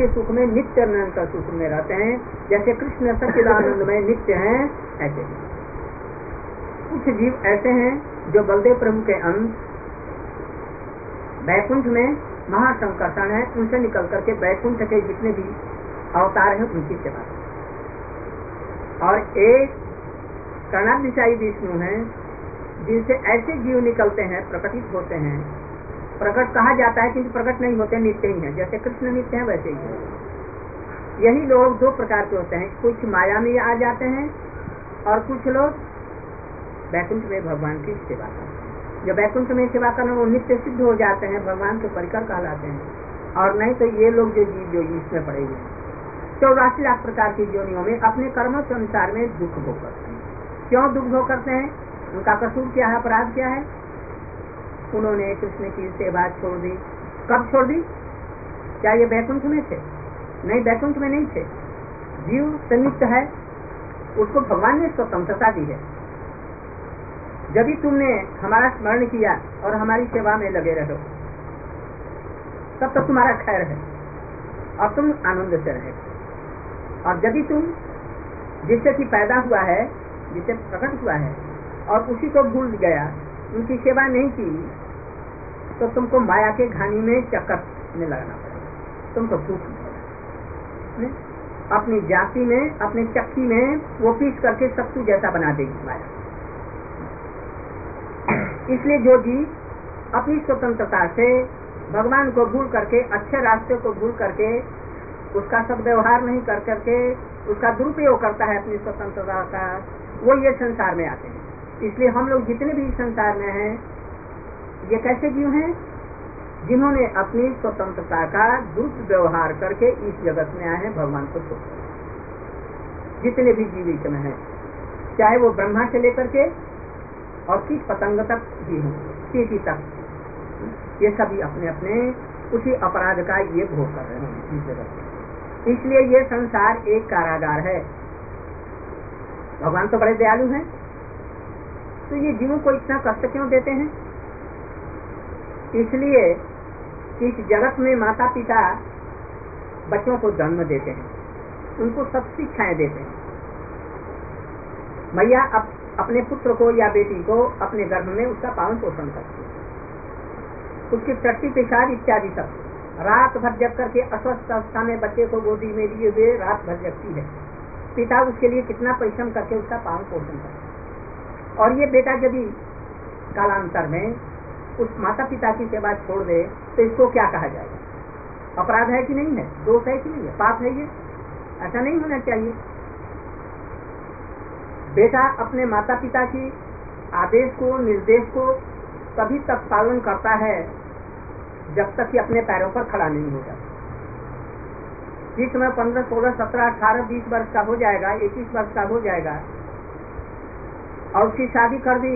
के सुख में नित्य निरंतर सुख में रहते हैं। जैसे कृष्ण सच्चिदानंद में नित्य हैं, ऐसे कुछ जीव ऐसे हैं जो बलदेव प्रभु के अंश बैकुंठ में महासंकर्षण है, उनसे निकल करके बैकुंठ के जितने भी अवतार हैं उनकी सेवा। और एक कर्णाधिशायी विष्णु हैं जिनसे ऐसे जीव निकलते हैं, प्रकटित होते हैं। प्रकट कहा जाता है किंतु प्रकट नहीं होते, नित्य ही है। जैसे कृष्ण नित्य है वैसे ही है। यही लोग दो प्रकार के होते हैं, कुछ माया में आ जाते हैं और कुछ लोग बैकुंठ में भगवान की सेवा करते हैं। जो बैकुंठ में सेवा करने वो नित्य सिद्ध हो जाते हैं, भगवान के परिकर कहलाते हैं। और नहीं तो ये लोग जो जीव जो इसमें पड़े हुए हैं 84 लाख प्रकार की योनियों में अपने कर्मों के अनुसार में दुख भोग करते हैं। क्यों दुख भोग करते हैं? उनका कसूर क्या है, अपराध क्या है? उन्होंने कृष्ण की सेवा छोड़ दी। कब छोड़ दी? क्या ये बैकुंठ में थे? नहीं, बैकुंठ में नहीं थे। जीव संयुक्त है, उसको भगवान ने स्वतंत्रता दी है। जब भी तुमने हमारा स्मरण किया और हमारी सेवा में लगे रहो तब तक तुम्हारा खैर है और तुम आनंद से रहे। और जब भी तुम जिससे कि पैदा हुआ है, जिससे प्रकट हुआ है और उसी को भूल गया, उनकी सेवा नहीं की, तो तुमको माया के घानी में चक्कर में लगना पड़ेगा। तुमको दुख अपनी जाति में, अपने चक्की में वो पीस करके सत्तू जैसा बना देगी माया। इसलिए जो जीव अपनी स्वतंत्रता से भगवान को भूल करके, अच्छे रास्ते को भूल करके, उसका सद्व्यवहार नहीं कर करके उसका दुरुपयोग करता है अपनी स्वतंत्रता का, वो ये संसार में आते हैं। इसलिए हम लोग जितने भी संसार में हैं, ये कैसे जीव हैं? जिन्होंने अपनी स्वतंत्रता का दुरुपयोग करके इस जगत में आए हैं भगवान को छोड़। जितने भी जीव इसमें हैं, चाहे वो ब्रह्मा से लेकर के और कीट पतंग तक भी हों, चींटी तक, ये सभी अपने अपने उसी अपराध का ये भोग कर रहे हैं इस जगत में। इसलिए ये संसार एक कारागार है। भगवान तो बड़े दयालु हैं, तो ये जीवों को इतना कष्ट क्यों देते हैं? इसलिए इस जगत में माता पिता बच्चों को जन्म देते हैं, उनको सब शिक्षाएं देते हैं। मैया अपने पुत्र को या बेटी को अपने गर्भ में उसका पालन पोषण करती है, उसकी टट्टी पेशाब इत्यादि सब। रात भर जग करके अस्वस्थ अवस्था में बच्चे को गोदी में लिए हुए रात भर जगती है। पिता उसके लिए कितना परिश्रम करके उसका पालन पोषण करता है। और ये बेटा जब कालांतर में उस माता पिता की सेवा छोड़ दे तो इसको क्या कहा जाएगा? अपराध है कि नहीं है? दोष है कि नहीं है? पाप है ये? ऐसा नहीं होना चाहिए। बेटा अपने माता पिता की आदेश को, निर्देश को तभी तक पालन करता है जब तक कि अपने पैरों पर खड़ा नहीं हो जाता। जिस समय 15, 16, 17, 18, 20 वर्ष का हो जाएगा, 21 वर्ष का हो जाएगा और उसकी शादी कर दी,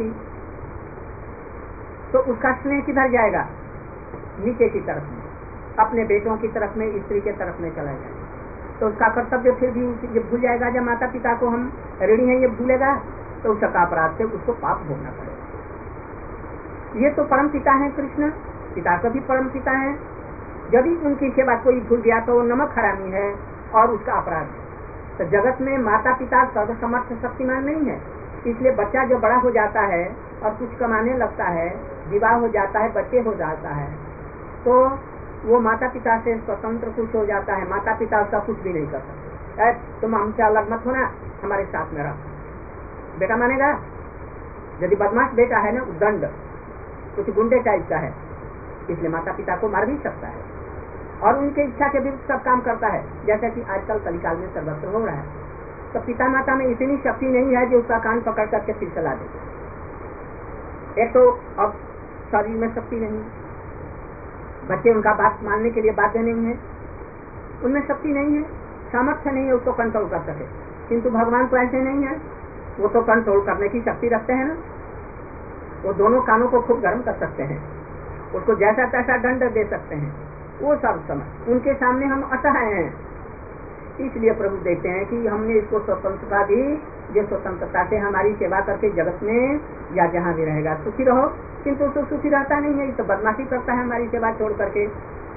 तो उसका स्नेह किधर जाएगा? नीचे की तरफ में, अपने बेटों की तरफ में, स्त्री के तरफ में चला जाएगा। तो उसका कर्तव्य फिर भी जब भूल जाएगा, जब माता पिता को हम ऋणी हैं ये भूलेगा, तो उसका अपराध से उसको पाप भोगना पड़ेगा। ये तो परम पिता है कृष्ण, पिता का भी परम पिता है। यदि उनकी सेवा कोई भूल गया तो वो नमक हरामी है और उसका अपराध है। तो जगत में माता पिता सर्वसमर्थ शक्तिमान नहीं है। इसलिए बच्चा जो बड़ा हो जाता है और कुछ कमाने लगता है, विवाह हो जाता है, बच्चे हो जाता है, तो वो माता पिता से स्वतंत्र कुछ हो जाता है। माता पिता उसका कुछ भी नहीं कर सकते। तुम हमसे अलग मत होना, हमारे साथ में रहो। बेटा मानेगा? यदि बदमाश बेटा है ना, दंड कुछ गुंडे टाइप का है, इसलिए माता पिता को मार भी सकता है और उनके इच्छा के विरुद्ध सब काम करता है, जैसा कि आजकल कलिकाल में सर्वत्र हो रहा है। तो पिता माता में इतनी शक्ति नहीं है जो उसका कान पकड़ करके फिर चला दे। एक तो अब शरीर में शक्ति नहीं, बच्चे उनका बात मानने के लिए बाध्य नहीं है, उनमें शक्ति नहीं है, सामर्थ्य नहीं है उसको कंट्रोल कर सके। किंतु भगवान तो ऐसे नहीं है, वो तो कंट्रोल करने की शक्ति रखते हैं ना। वो दोनों कानों को खूब गर्म कर सकते हैं, उसको जैसा तैसा दंड दे सकते हैं, वो सब समय उनके सामने हम असहाय हैं। इसलिए प्रभु देखते हैं कि हमने इसको स्वतंत्रता दी, जो स्वतंत्रता से हमारी सेवा करके जगत में या जहाँ भी रहेगा सुखी रहो। किंतु तो सुखी रहता नहीं है, तो बदमाशी करता है हमारी सेवा छोड़ करके।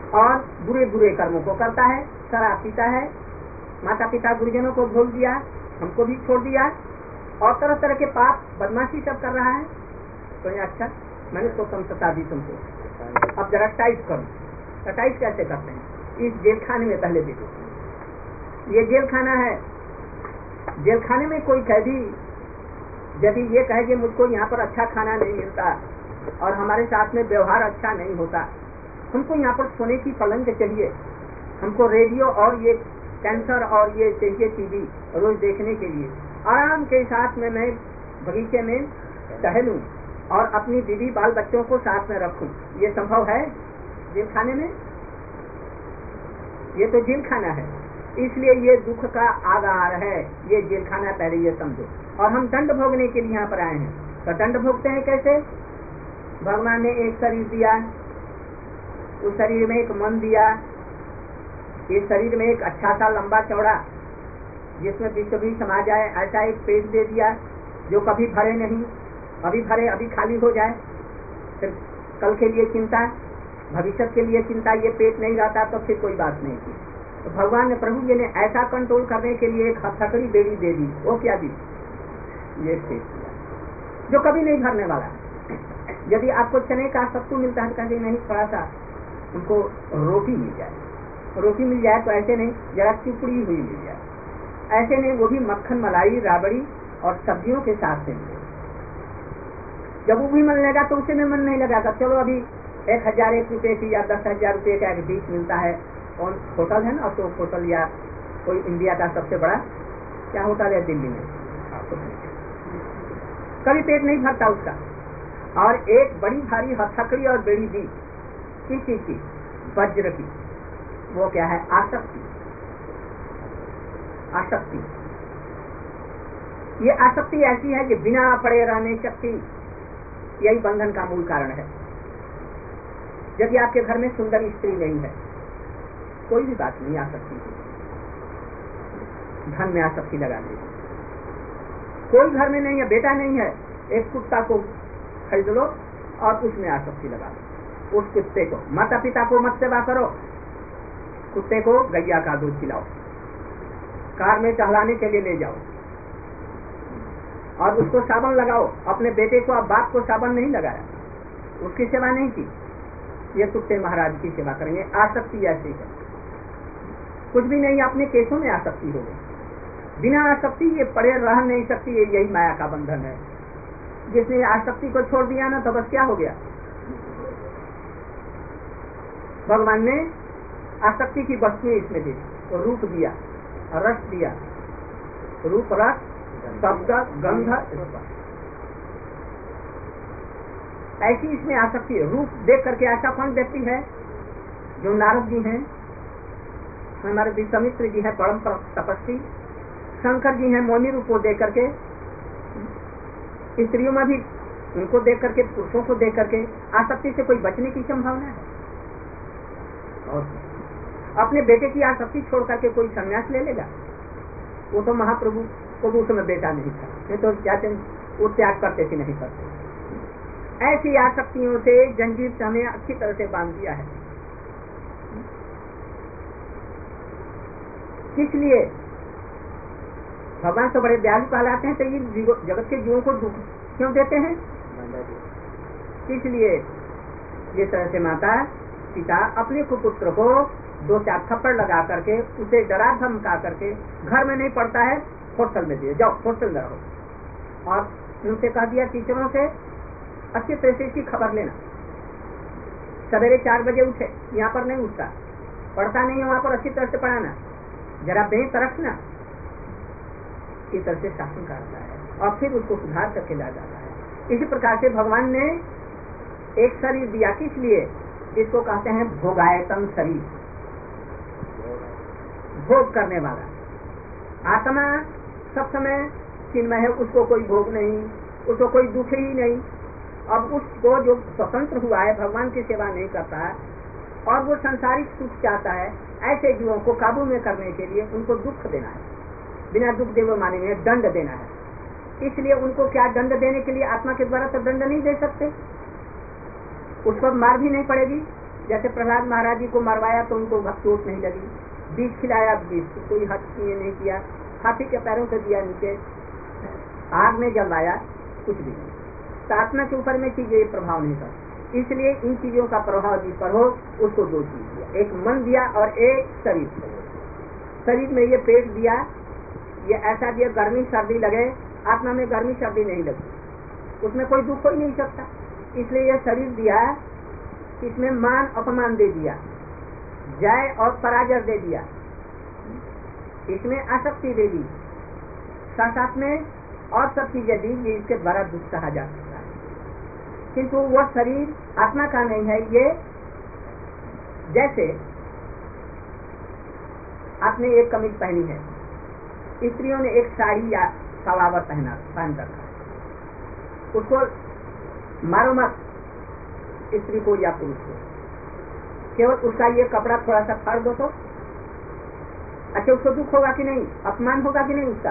और बुरे बुरे कर्मों को करता है, शराब पीता है, माता पिता गुरुजनों को भूल दिया, हमको भी छोड़ दिया और तरह तरह के पाप बदमाशी सब कर रहा है। तो ये अच्छा मैंने तो समझता दी तुमको। अब जरा टाइप करो। तो टाइप कैसे करते हैं? इस जेल खाने में पहले देखो, ये जेल खाना है। जेल खाने में कोई कैदी यदि ये कहे कि मुझको यहाँ पर अच्छा खाना नहीं मिलता और हमारे साथ में व्यवहार अच्छा नहीं होता, हमको यहाँ पर सोने की पलंग चाहिए, हमको रेडियो और ये कैंसर और ये चाहिए टीवी रोज देखने के लिए, आराम के साथ में मैं बगीचे में टहलूं और अपनी बीवी बाल बच्चों को साथ में रखूं, ये संभव है जेल खाने में? ये तो जेल खाना है। इसलिए ये दुख का आधार है, ये जेल खाना, पहले ये समझो। और हम दंड भोगने के लिए यहाँ पर आए हैं। तो दंड भोगते हैं कैसे? भगवान ने एक शरीर दिया, उस शरीर में एक मन दिया, इस शरीर में एक अच्छा सा लंबा चौड़ा जिसमें विश्व भी समा जाए ऐसा एक पेट दे दिया जो कभी भरे नहीं, अभी भरे अभी खाली हो जाए, फिर कल के लिए चिंता, भविष्य के लिए चिंता, ये पेट नहीं रहता तो फिर कोई बात नहीं थी। तो भगवान ने, प्रभु जी ने ऐसा कंट्रोल करने के लिए एक हथकड़ी बेड़ी दे दी। वो क्या दी? ये पेट जो कभी नहीं भरने वाला। यदि आपको चने का सत्तू मिलता है कहीं नहीं, थोड़ा सा उनको रोटी मिल जाए, रोटी मिल जाए तो ऐसे नहीं जरा चुपड़ी हुई मिल जाए, ऐसे नहीं, वो भी मक्खन मलाई राबड़ी और सब्जियों के साथ से मिले। जब वो भी मन लगा तो उसे में मन नहीं लगा। चलो अभी 1001 रुपए की या 10,000 रुपए का एक डिश मिलता है, कौन होटल है ना, अशोक होटल या कोई इंडिया का सबसे बड़ा क्या होटल है दिल्ली में, कभी पेट नहीं भरता उसका। और एक बड़ी भारी हथकड़ी और बेड़ी दी, किस चीज की? वज्र की। वो क्या है? आसक्ति। आसक्ति, ये आसक्ति ऐसी है कि बिना पड़े रहने शक्ति, यही बंधन का मूल कारण है। यदि आपके घर में सुंदर स्त्री नहीं है, कोई भी बात नहीं, आसक्ति धन में आसक्ति लगा दे। कोई घर में नहीं है, बेटा नहीं है, एक कुत्ता को खरीद लो और उसमें आसक्ति लगा दो। उस कुत्ते को, माता पिता को मत सेवा करो, कुत्ते को गैया का दूध पिलाओ, कार में टहलाने के लिए ले जाओ और उसको साबुन लगाओ। अपने बेटे को, अब बाप को साबुन नहीं लगाया, उसकी सेवा नहीं की, ये कुत्ते महाराज की सेवा करेंगे। आसक्ति ऐसी है, कुछ भी नहीं, अपने केसों में आसक्ति हो गई। बिना आसक्ति ये पड़े रह नहीं सकती, यही माया का बंधन है। जिसने आसक्ति को छोड़ दिया ना तो बस क्या हो गया? भगवान ने आसक्ति की वस्तु इसमें दी, तो रूप दिया, रस दिया, रूप रस शब्द गंध ऐसी इसमें आसक्ति है। रूप देख करके ऐसा कौन व्यक्ति है? जो नारद जी हैं, हमारे विश्वामित्र जी हैं परम तपस्वी, शंकर जी हैं मौनी रूप को देख करके, स्त्रियों में भी उनको देख करके, पुरुषों को देख करके आसक्ति से कोई बचने की संभावना है? और अपने बेटे की आसक्ति छोड़ करके कोई संन्यास ले लेगा? वो तो महाप्रभु को भी उसमें बेटा नहीं था, ये तो क्या वो त्याग करते थे, नहीं करते। ऐसी आसक्तियों से जंजीर से हमें अच्छी तरह से बांध दिया है। इसलिए भगवान तो बड़े दयालु कहलाते हैं, तो ये जगत के जीवों को दुख क्यों देते हैं? इसलिए ये तरह से माता पिता अपने पुत्र को 2-4 थप्पड़ लगा करके, उसे डरा धमका करके, घर में नहीं पढ़ता है हॉस्टल में दिए, जाओ हॉस्टल में रहो। और उनसे कह दिया टीचरों से अच्छी तरह से इसकी खबर लेना, सवेरे 4 बजे उठे, यहाँ पर नहीं उठता, पढ़ता नहीं है वहाँ पर, अच्छी तरह से पढ़ाना, जरा बेतरफ ना, इस तरह से शासन करता है और फिर उसको सुधार करके ला जाता है। इसी प्रकार से भगवान ने एक शरीर दिया, किस लिए? इसको कहते हैं भोगायतन शरीर, भोग करने वाला। आत्मा सब समय चिन्मय है, उसको कोई भोग नहीं, उसको कोई दुख ही नहीं। अब उसको जो स्वतंत्र हुआ है, भगवान की सेवा नहीं करता है और वो संसारिक सुख चाहता है, ऐसे जीवों को काबू में करने के लिए उनको दुख देना है, बिना दुख देव माने में दंड देना है। इसलिए उनको क्या दंड देने के लिए आत्मा के द्वारा तो दंड नहीं दे सकते, उस पर मार भी नहीं पड़ेगी, जैसे प्रहलाद महाराज जी को मरवाया तो उनको चोट नहीं लगी, बीज खिलाया, बीज कोई हद नहीं किया, हाथी के पैरों से दिया नीचे, आग में जलवाया, कुछ भी नहीं। तो आत्मा के ऊपर में चीजें प्रभाव नहीं करती। इसलिए इन चीजों का प्रभाव जिस पर हो उसको दो चीज दिया, एक मन दिया और एक शरीर। शरीर में ये पेट दिया, ये ऐसा दिया गर्मी सर्दी लगे, आत्मा में गर्मी सर्दी नहीं लगती, उसमें कोई दुख हो ही नहीं सकता। इसलिए ये शरीर दिया, इसमें मान अपमान दे दिया, जय और पराजय दे दिया, इसमें आसक्ति दे दी, साथ में और सब चीजें दी, ये इसके द्वारा दुख कहा जा सकता है। किंतु वह शरीर आत्मा का नहीं है। ये जैसे आपने एक कमीज पहनी है, स्त्रियों ने एक साड़ी या सलावर पहन रखा है, उसको मारो मत, स्त्री को या पुरुष को, केवल उसका ये कपड़ा थोड़ा सा फाड़ दो तो अच्छा, उसको दुख होगा कि नहीं, अपमान होगा कि नहीं उसका।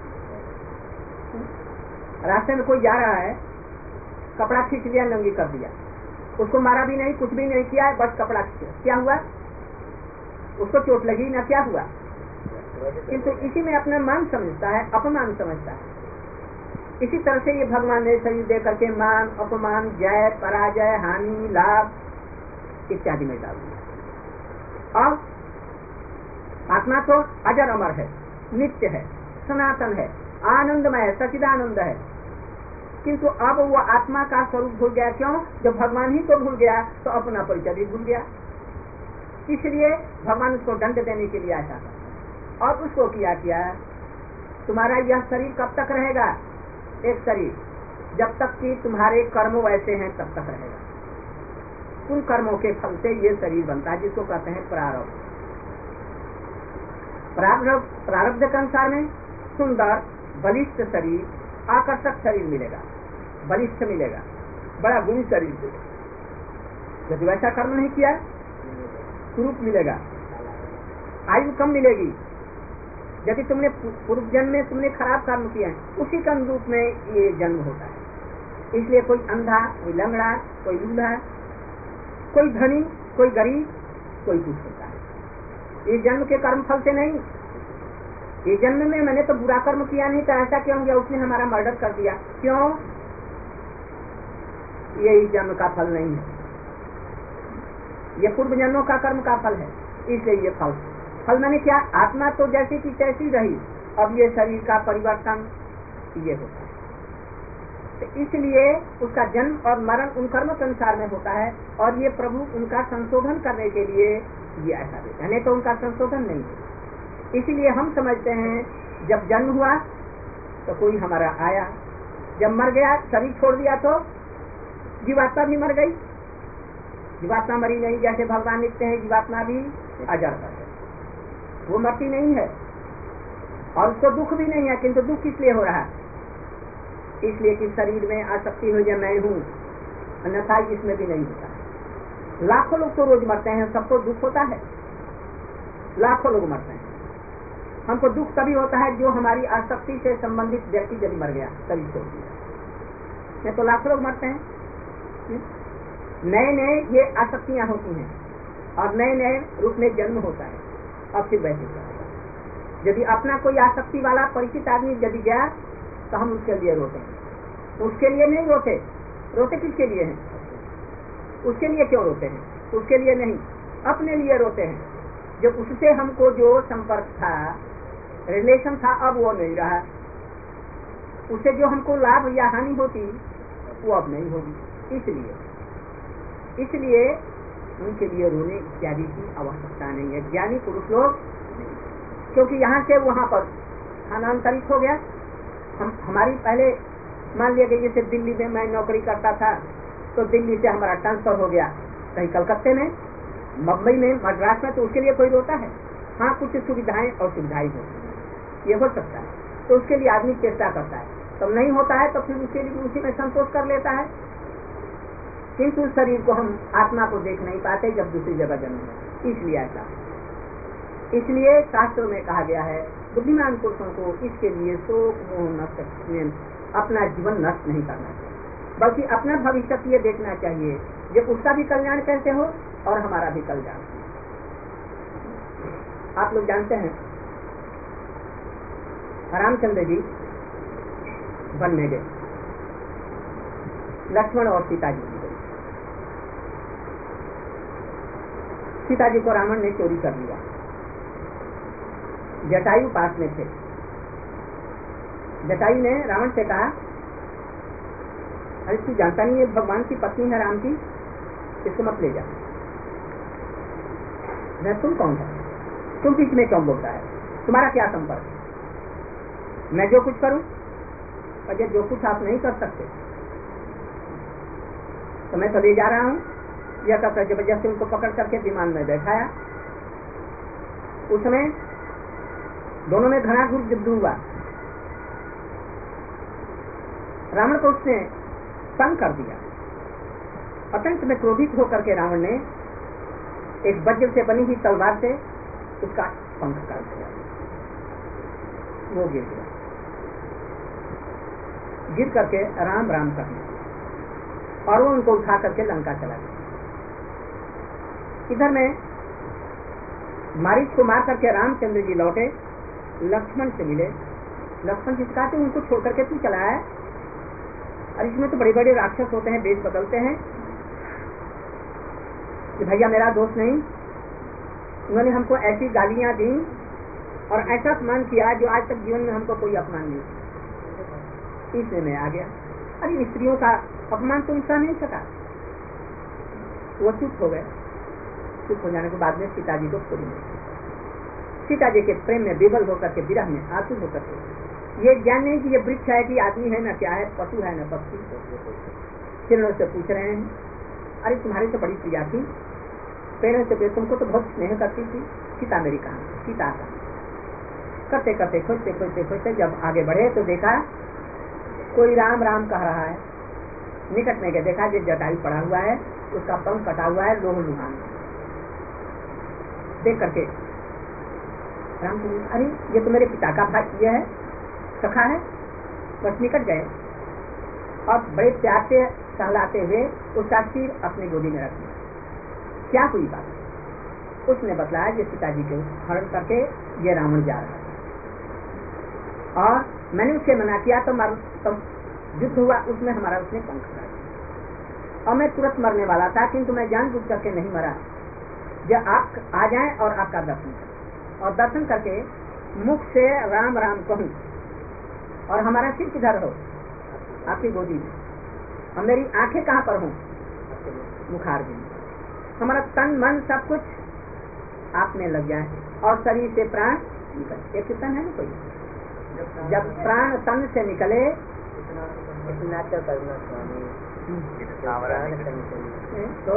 रास्ते में कोई जा रहा है, कपड़ा खींच लिया, नंगी कर दिया, उसको मारा भी नहीं, कुछ भी नहीं किया, बस कपड़ा खींचा, क्या हुआ, उसको चोट लगी ना, क्या हुआ। किंतु इसी में अपना मान समझता है, अपमान समझता है। इसी तरह से ये भगवान ने शरीर दे करके मान अपमान, जय पराजय, हानि लाभ इत्यादि में डाल दिया। और आत्मा तो अजर अमर है, नित्य है, सनातन है, आनंदमय है, सच्चिदानंद है। किंतु अब वो आत्मा का स्वरूप भूल गया। क्यों? जब भगवान ही तो भूल गया तो अपना परिचय भी भूल गया। इसलिए भगवान उसको दंड देने के लिए आया था और उसको किया तुम्हारा यह शरीर कब तक रहेगा, एक शरीर, जब तक कि तुम्हारे कर्म वैसे हैं तब तक रहेगा। उन कर्मों के फल से ये शरीर बनता है, जिसको कहते हैं प्रारब्ध। प्रारब्ध के अनुसार में सुंदर बलिष्ठ शरीर, आकर्षक शरीर मिलेगा, बलिष्ठ मिलेगा, बड़ा गुणी शरीर मिलेगा। यदि वैसा कर्म नहीं किया स्वरूप मिलेगा, आयु कम मिलेगी। यदि तुमने पूर्व जन्म में तुमने खराब कर्म किए हैं, उसी के अनुरूप में ये जन्म होता है। इसलिए कोई अंधा, कोई लंगड़ा, कोई लूल्हा, कोई धनी, कोई गरीब, कोई कुछ होता है। ये जन्म के कर्म फल से नहीं। ये जन्म में मैंने तो बुरा कर्म किया नहीं, तो ऐसा क्यों गया, उसने हमारा मर्डर कर दिया, क्यों? ये इस जन्म का फल नहीं है, ये पूर्व जन्मों का कर्म का फल है। इसलिए ये फल मैंने क्या, आत्मा तो जैसी की तैसी रही, अब ये शरीर का परिवर्तन ये होता है। तो इसलिए उसका जन्म और मरण उन कर्म के अनुसार में होता है, और ये प्रभु उनका संशोधन करने के लिए ये ऐसा देता है, नहीं तो उनका संशोधन नहीं है। इसीलिए हम समझते हैं जब जन्म हुआ तो कोई हमारा आया, जब मर गया, शरीर छोड़ दिया तो जीवात्मा भी मर गई। जीवात्मा मरी नहीं, जैसे भगवान लिखते हैं जीवात्मा भी अजर है, वो मरती नहीं है और उसको दुख भी नहीं है। किंतु दुख किस हो रहा है, इसलिए कि शरीर में आसक्ति हो जाए, मैं हूँ, अन्यथा इसमें भी नहीं होता। लाखों लोग तो रोज मरते हैं, सबको दुख होता है, लाखों लोग मरते हैं। हमको दुख तभी होता है जो हमारी आसक्ति से संबंधित व्यक्ति यदि मर गया, तभी छोड़ दिया। नहीं तो लाखों लोग मरते हैं। नए नए ये आसक्तियां होती हैं और नए नए रूप में जन्म होता है, और फिर वैसे यदि अपना कोई आसक्ति वाला परिचित आदमी यदि गया तो हम उसके लिए रोते हैं। उसके लिए नहीं रोते, रोते किसके लिए हैं, उसके लिए क्यों रोते हैं, उसके लिए नहीं, अपने लिए रोते हैं। जब उससे हमको जो संपर्क था, रिलेशन था, अब वो नहीं रहा, उससे जो हमको लाभ या हानि होती वो अब नहीं होगी। इसलिए उनके लिए रोने इत्यादि की आवश्यकता नहीं है। ज्ञानी पुरुष लोग, क्योंकि यहाँ से वहाँ पर स्थानांतरित हो गया। हमारी पहले मान लिया गया, जैसे दिल्ली में मैं नौकरी करता था तो दिल्ली से हमारा ट्रांसफर हो गया कहीं कलकत्ते में, मुंबई में, मद्रास में, तो उसके लिए कोई रोता है? हाँ, कुछ सुविधाएं और सुविधाएं होती हैं, ये हो सकता है, तो उसके लिए आदमी चेष्टा करता है। तब नहीं होता है तो फिर उसके लिए उसी में संतोष कर लेता है। किंतु शरीर को, हम आत्मा को देख नहीं पाते जब दूसरी जगह जन्म है, इसलिए ऐसा। इसलिए शास्त्रों में कहा गया है बुद्धिमान पुरुषों को इसके लिए शोक मोह नष्ट, अपना जीवन नष्ट नहीं करना चाहिए, बल्कि अपना भविष्य ये देखना चाहिए जब उसका भी कल्याण कैसे हो, और हमारा भी कल्याण। आप लोग जानते हैं रामचंद्र जी वन में गए, लक्ष्मण और सीता जी गए। सीता जी को रावण ने चोरी कर लिया। जटायु पास में थे। जटायु ने रावण से कहा, अरे तू जानता नहीं है भगवान की पत्नी है राम की, इसको मत ले जा। तुम कौन है? तुम बीच में क्यों बोलता है? तुम्हारा क्या संपर्क? मैं जो कुछ करूं, और जो कुछ आप नहीं कर सकते तो मैं तो ले जा रहा हूं। यह कहकर जबरदस्ती उनको पकड़ करके विमान में बैठाया। उस समय दोनों में घनाघूर युद्ध हुआ। रावण को उसने तंग कर दिया। अत्यंत में क्रोधित होकर के रावण ने एक वज्र से बनी हुई तलवार से उसका पंख काट दिया। वो गिर गया। गिर करके राम राम करने और वो उनको उठा करके लंका चला गया। इधर में मारीच को मार करके रामचंद्र जी लौटे, लक्ष्मण से मिले। लक्ष्मण जी कहते उनको छोड़ करके तू चला है? और इसमें तो बड़े बड़े राक्षस होते हैं, वेश बदलते हैं कि भैया मेरा दोस्त नहीं, उन्होंने हमको ऐसी गालियां दी और ऐसा अपमान किया जो आज तक जीवन में हमको कोई अपमान नहीं किया। इसलिए मैं आ गया। अरे स्त्रियों का अपमान तो इंसान नहीं सका। वो चुप हो गए। चुप हो जाने के बाद में सीता जी को छोड़ी। सीता जी के प्रेम में विवल होकर के, विरह में आतुर होकर के, ये ज्ञान नहीं कि ये वृक्ष है कि आदमी है न क्या है, पशु है न पक्षी। किरणों से पूछ रहे हैं, अरे तुम्हारी तो बड़ी प्रिया थी, प्रेरणा से तुमको तो बहुत स्नेह करती थी, सीता मेरी कहाँ? सीता का करते करते खोजते खोजते खोजते जब आगे बढ़े तो देखा कोई राम राम कह रहा है। निकट में गए, देखा जो जटायु पड़ा हुआ है, उसका पंख कटा हुआ है, लोह लुहान। देख करके राम जी, अरे ये तो मेरे पिता का भाई है, सखा है। बस निकट गए और बड़े प्यार से सहलाते हुए उसका सिर अपनी गोदी में रख दिया। क्या हुई बात? उसने बतलाया कि सीता जी को हरण करके ये रावण जा रहा है और मैंने उससे मना किया तो युद्ध हुआ, उसमें हमारा उसने पंख काट दिया और मैं तुरंत मरने वाला था, किंतु मैं जानबूझ करके नहीं मरा। जब आप आ जाएं और आपका दर्शन करें और दर्शन करके मुख से राम राम कहूं और हमारा सिर किधर हो? आपकी गोदी में। और मेरी आंखें कहाँ पर हों? मुखारबिंद में। हमारा तन मन सब कुछ आप में लग जाए और शरीर से प्राण निकले। एक कीर्तन है ना कोई, जब प्राण तन से निकले इतना तो करुणा स्वामी तो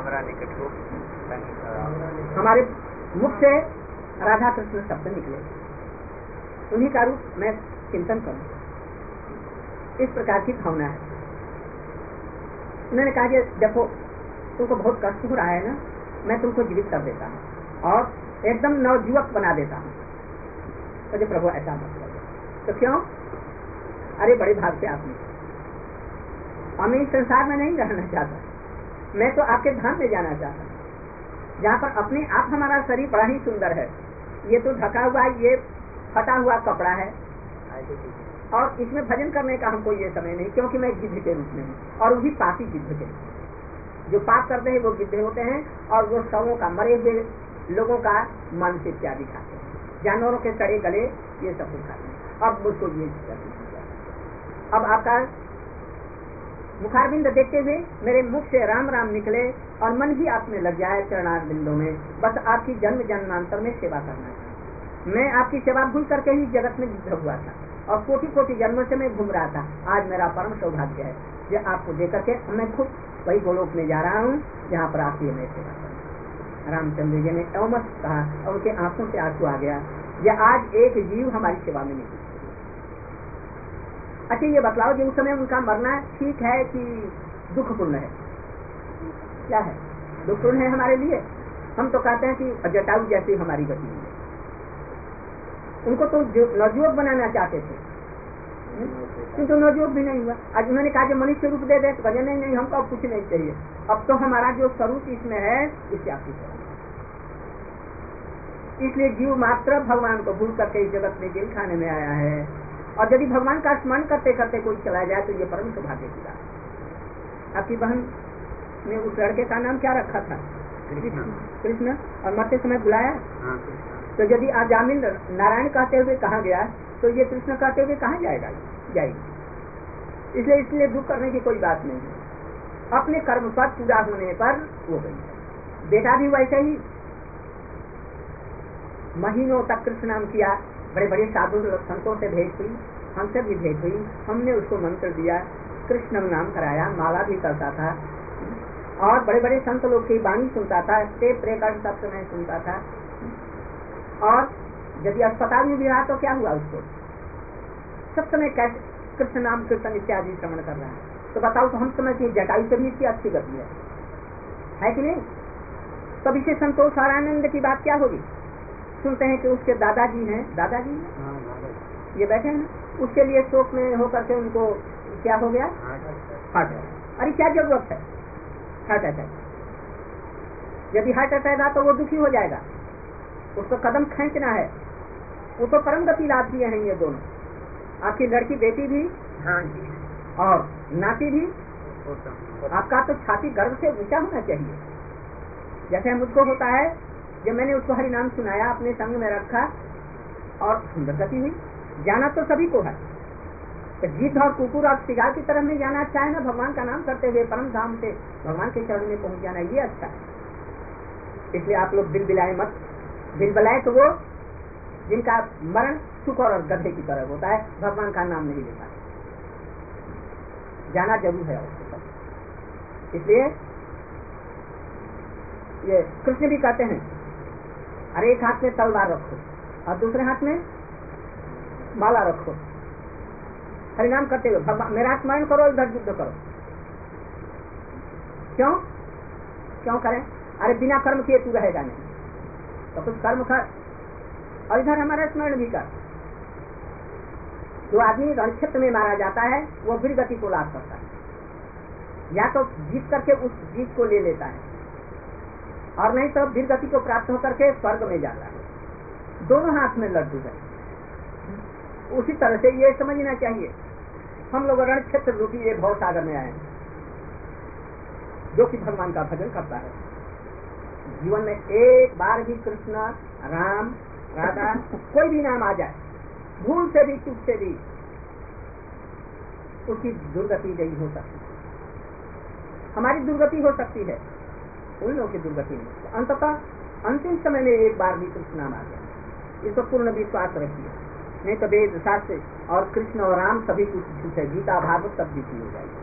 हमारे मुख से राधा कृष्ण शब्द निकले, उन्हीं का रूप मैं चिंतन करूं। इस प्रकार की भावना है। उन्होंने कहा कि देखो तुमको बहुत कष्ट हो रहा है ना, मैं तुमको जीवित कर देता हूँ और एकदम नवजुवक बना देता हूँ। तो प्रभु ऐसा मत करो। तो क्यों? अरे बड़े भाग से आपने, और मैं इस संसार में नहीं रहना चाहता, मैं तो आपके धाम में जाना चाहता हूँ जहाँ पर अपने आप हमारा शरीर बड़ा ही सुंदर है। ये तो ढका हुआ, ये फटा हुआ कपड़ा है और इसमें भजन करने का हमको ये समय नहीं, क्योंकि मैं गिद्ध के रूप में हूँ और वो भी पापी गिद्ध के। जो पाप करते हैं वो गिद्ध होते हैं और वो शवों का, मरे हुए लोगों का मांस इत्यादि खाते हैं, जानवरों के सड़े गले ये सब खाते हैं। अब मुझको ये अब आपका मुखारबिंद देखते हुए मेरे मुख से राम राम निकले और मन भी आप में लग जाए चरणार बिंदों में। बस आपकी जन्म जन्मांतर में सेवा करना चाहिए। मैं आपकी सेवा भूल करके ही जगत में युद्ध हुआ था और कोटि कोटि जन्मों से मैं घूम रहा था। आज मेरा परम सौभाग्य है जो आपको देख करके मैं खुद वही गोलोक में जा रहा हूँ जहाँ पर आप ये मैं सेवा करूँ। रामचंद्र जी ने एवमत कहा और उनके आंखों से आंसू आ गया। यह आज एक जीव हमारी सेवा में नहीं। अच्छा ये बतलाओ जो उस समय उनका मरना ठीक है कि दुखपूर्ण है? क्या है? दुखपूर्ण है हमारे लिए। हम तो कहते हैं कि जटायु जैसी हमारी गति है। उनको तो नवजुवक बनाना चाहते थे किंतु नवजुवक भी नहीं हुआ। आज उन्होंने कहा कि मनुष्य रूप दे दे, तो नहीं नहीं हमको कुछ नहीं चाहिए अब तो हमारा जो स्वरूप इसमें है इससे आपकी स्वरूप, इसलिए जीव मात्र भगवान को भूल करके इस जगत में जेल खाने में आया है। और यदि भगवान का स्मरण करते करते कोई चला जाए तो ये परम सौभाग्य की बात। आपकी बहन ने उस लड़के का नाम क्या रखा था? कृष्ण। और मरते समय बुलाया। तो यदि आजामिल नारायण कहते हुए कहा गया तो ये कृष्ण कहते हुए कहाँ जाएगी? इसलिए दुख करने की कोई बात नहीं है। अपने कर्म पद पूरा होने पर वो गई। बेटा भी वैसे ही महीनों तक कृष्ण नाम किया, बड़े बड़े साधु संतों से भेंट हुई, हमसे भी भेंट हुई, हमने उसको मंत्र दिया, कृष्ण नाम कराया, माला भी करता था और बड़े बड़े संत लोग की वाणी सुनता था, टेप रिकॉर्ड सब समय सुनता था। और यदि अस्पताल में भी रहा तो क्या हुआ? उसको सब समय कैसे कृष्ण नाम कीर्तन इत्यादि श्रवण कर रहा है। तो बताओ, तो हम समझते हैं जटायु से भी इसकी अच्छी गति है कि नहीं? तब इसे संतोष और आनंद की बात क्या होगी? सुनते हैं कि उसके दादाजी हैं, दादाजी ये बैठे हैं, उसके लिए शोक में होकर के उनको क्या हो गया? Heart attack. अरे क्या जरूरत है हार्ट अटैक? यदि हार्ट अटैक आ तो वो दुखी हो जाएगा, उसको कदम खींचना है। वो तो परम गति लाभ दिए हैं ये दोनों, आपकी लड़की बेटी भी और नाती भी। आपका तो छाती गर्व से ऊंचा होना चाहिए, जैसे मुझको होता है। जब मैंने उसको हरि नाम सुनाया, अपने संग में रखा और सुंदर गति हुई। जाना तो सभी को है, तो जीत और कुकुर और शिकार की तरफ में जाना अच्छा है ना? भगवान का नाम करते हुए परम धाम से भगवान के चरण में पहुंच जाना, ये अच्छा है। इसलिए आप लोग दिल बिलाए मत। दिल बिलाए तो वो जिनका मरण सुख और गड्ढे की तरह होता है, भगवान का नाम नहीं लेता। जाना जरूर है उसको। इसलिए ये कृष्ण भी कहते हैं, अरे एक हाथ में तलवार रखो और दूसरे हाथ में माला रखो, हरिनाम करते हुए भगवान मेरा स्मरण करो, इधर युद्ध करो। क्यों करें? अरे बिना कर्म किए तू रहेगा नहीं, तो कुछ कर्म कर और इधर हमारा स्मरण भी कर। जो आदमी रणक्षेत्र में मारा जाता है वो वीर गति को लाभ करता है, या तो जीत करके उस जीत को ले लेता है और नहीं तो वीर गति को प्राप्त होकर के स्वर्ग में जाता है। दोनों हाथ में लड्डू है। उसी तरह से ये समझना चाहिए, हम लोग रणक्षेत्र रूपी ये भव सागर में आए, जो कि भगवान का भजन करता है। जीवन में एक बार भी कृष्ण, राम, राधा कोई भी नाम आ जाए, भूल से भी चूक से भी, उसकी दुर्गति नहीं हो सकती। हमारी दुर्गति हो सकती है, उन लोगों की दुर्गति नहीं। अंततः अंतिम समय में एक बार भी कृष्ण नाम आ गया, इसको पूर्ण विश्वास रखिए। नहीं तो वेद शास्त्र और कृष्ण और राम सभी कुछ है, गीता भागवत सब बीती हो जाएगी।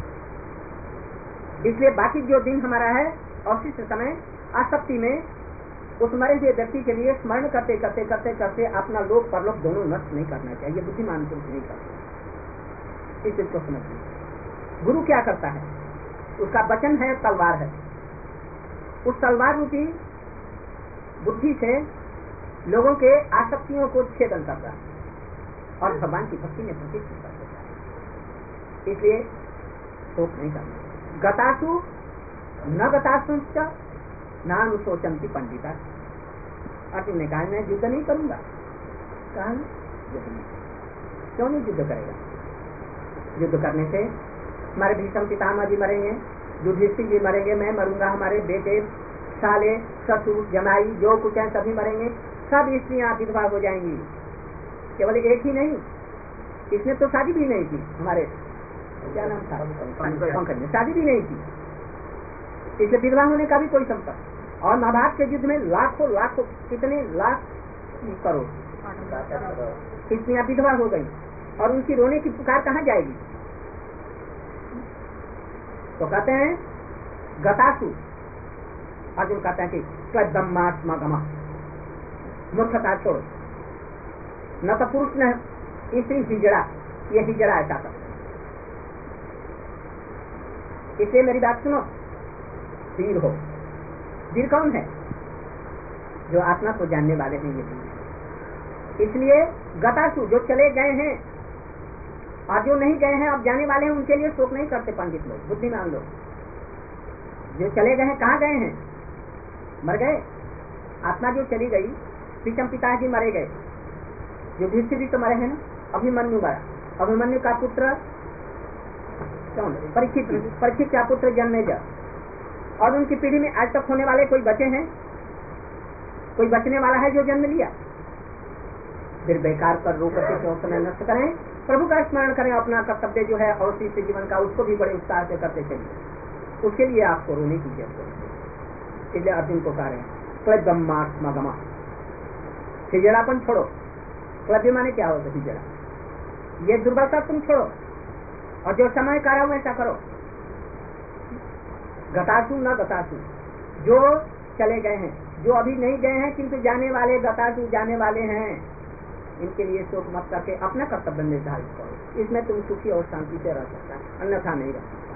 इसलिए बाकी जो दिन हमारा है अवशिष्ट समय आसक्ति में उस मरे हुए व्यक्ति के लिए स्मरण करते करते करते करते अपना लोक परलोक दोनों नष्ट नहीं करना चाहिए। बुद्धिमान पुरुष नहीं करते, इस चीज को समझिए। गुरु क्या करता है? उसका वचन है, तलवार है। उस तलवार रूपी बुद्धि से लोगों के आसक्तियों को छेदन करता है और भगवान की भक्ति में प्रतिष्ठित कर देता है। इसलिए शोक नहीं करना। गतासु न गतासु नानुशोचन्ति पंडिता। अर्जुन ने कहा मैं युद्ध नहीं करूंगा। कहा क्यों नहीं युद्ध करेगा? युद्ध करने से हमारे भीष्म पितामह जी मरेंगे, युधिष्ठिर जी मरेंगे, मैं मरूंगा, हमारे बेटे, साले, ससुर, जमाई जो कुछ है सभी मरेंगे, सब स्त्रियां विधवा हो जाएंगी। केवल एक ही नहीं, इसने तो शादी भी नहीं की, हमारे क्या नाम था, पंकज ने शादी भी नहीं की, इसलिए विधवा होने का भी कोई संपर्क। और महाभारत के युद्ध में लाखों लाखों कितने लाख करोड़ स्त्रियां विधवा हो गई और उनकी रोने की पुकार कहाँ जाएगी? तो कहते हैं गतासु। अर्जुन कहते हैं कि स्वदम्मात्मगम, मूर्खता छोड़ो। न तो पुरुष न स्त्री हिजड़ा, ये हिजड़ा ऐसा करते। इसलिए मेरी बात सुनो, वीर हो। वीर कौन है? जो आत्मा को जानने वाले हैं, ये वीर। इसलिए गतासु जो चले गए हैं और जो नहीं गए हैं अब जाने वाले हैं, उनके लिए शोक नहीं करते पंडित लोग, बुद्धिमान लोग। जो चले गए हैं कहाँ गए हैं? मर गए। आत्मा जो चली गई, पीछम पिताजी मरे गए, युधिष्ठिर भी तो मरे हैं ना, अभिमन्यु मरा, अभिमन्यु का पुत्र कौन? परीक्षित का पुत्र जन्मेजय, और उनकी पीढ़ी में आज तक होने वाले कोई बचे हैं? कोई बचने वाला है जो जन्म लिया? फिर बेकार पर रो करके क्यों समय नष्ट करें? प्रभु का स्मरण करें, अपना कर्तव्य जो है और इस जीवन का उसको भी बड़े उत्साह से करते चलिए। उसके लिए आपको रोने की जरूरत है। इसलिए अर्जुन को कह रहे हैं क्लब्यमात्मगमा, हिजड़ापन छोड़ो। क्लब्य माने क्या होता है? हिजड़ा, ये दुर्बलता तुम छोड़ो और जो समय करा वैसा करो। गतासु न गतासु, जो चले गए हैं, जो अभी नहीं गए हैं किंतु जाने वाले, गतासु जाने वाले हैं, इनके लिए शोक मत करके अपना कर्तव्य निर्धारित करो। इसमें तुम सुखी और शांति से रह सकता है, अन्यथा नहीं रह सकता।